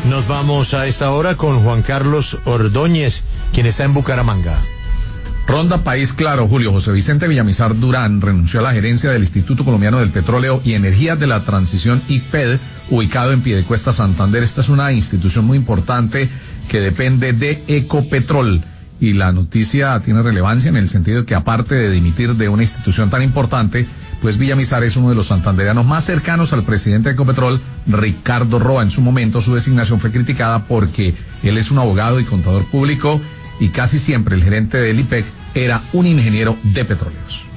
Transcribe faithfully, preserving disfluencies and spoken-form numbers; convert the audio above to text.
Nos vamos a esta hora con Juan Carlos Ordóñez, quien está en Bucaramanga. Ronda País Claro, Julio. José Vicente Villamizar Durán renunció a la gerencia del Instituto Colombiano del Petróleo y Energías de la Transición, I P E D, ubicado en Piedecuesta, Santander. Esta es una institución muy importante que depende de Ecopetrol. Y la noticia tiene relevancia en el sentido de que, aparte de dimitir de una institución tan importante, pues Villamizar es uno de los santandereanos más cercanos al presidente de Ecopetrol, Ricardo Roa. En su momento su designación fue criticada porque él es un abogado y contador público y casi siempre el gerente del I P E C era un ingeniero de petróleos.